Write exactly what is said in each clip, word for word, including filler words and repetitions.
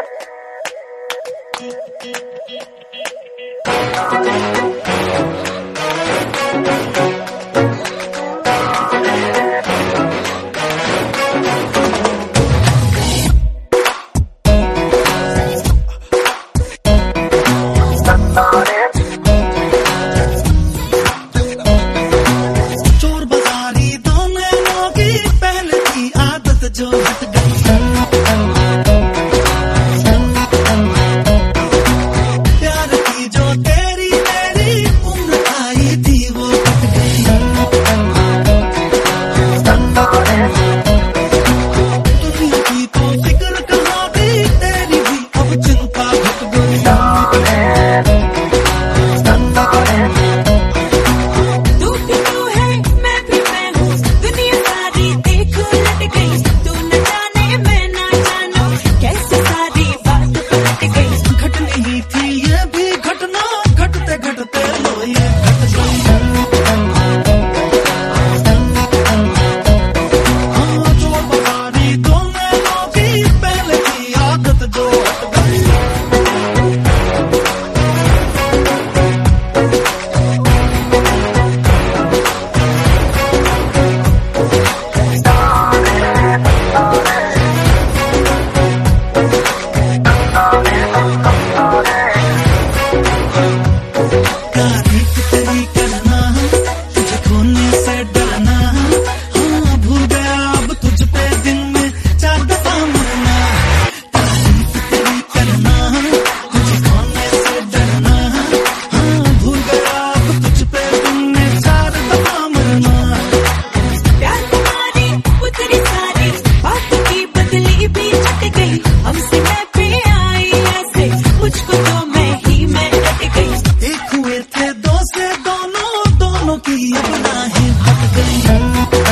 जो हट गई प्यार की जो तेरी तेरी उम्र आई थी वो हट गई। दुनिया की तो फिक्र कहाँ गई तेरी भी अब चिंता घट गई। तू भी तू है मैं भी मैं हूँ दुनिया सारी देख लट गई। घटनी थी ये भी घटना घटते घटते लो ये घट गई। हाँ जो बहारी दो नैनों की पहले की आदत जो हट गई। तारीफ तेरी करना तुझे खोने से डरना। हाँ भूल गया अब तुझ पे दिन में चार दफा मरना। तारीफ तेरी करना तुझे खोने से डरना। हाँ भूल गया अब तुझ पे दिन में चार दफा मरना। प्यार तुम्हारी उतरी सारी बात की बदली भी छट गई। हमसे मैं पे आई ऐसे मुझको तो मैं ही मैं हट गई। एक हुए थे दो से दोनों दोनों की अब राहें भट गई।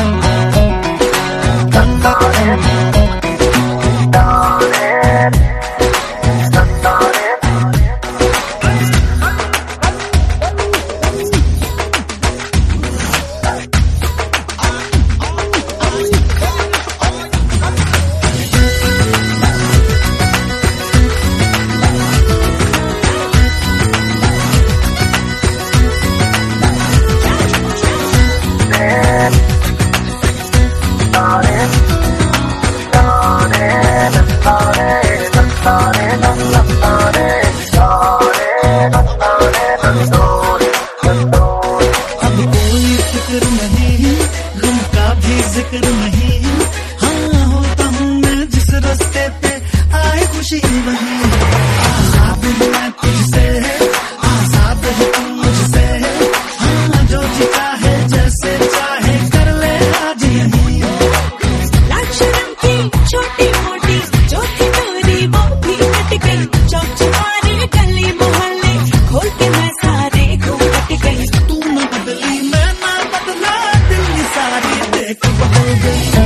अब कोई फिक्र नहीं गम का भी जिक्र नहीं। हाँ होता हूँ मैं जिस रास्ते पे आए खुशी वही। आजाद हूँ मैं तुझसे आजाद है तू मुझसे। हाँ जो जी चाहे जैसे चाहे कर ले आज यही। लाज शर्म की छोटी मोटी जो थी दूरी वो भी हट गई। चौक चौबारे गली मोहल्ले खोल के मैं सारे घूम हट गई। तू न बदली मैं ना बदला दिल की सारी देख बदल गई।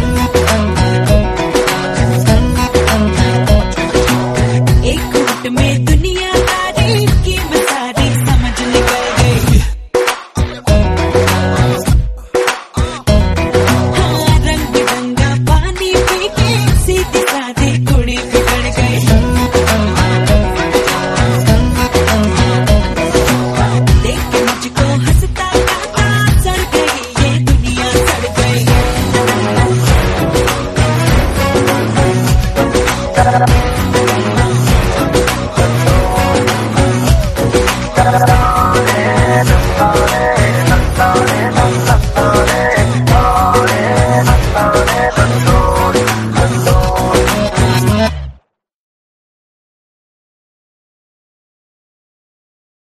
एक घूंट में दुनियादारी की मैं सारी समझ निकल गई। हाँ रंग बिरंगा पानी पी के सीधी सादी कुड़ी बिगड़ गई। देख के मुझको हंसता गाता सड़ गई ये दुनिया सड़ गई। Ta-da!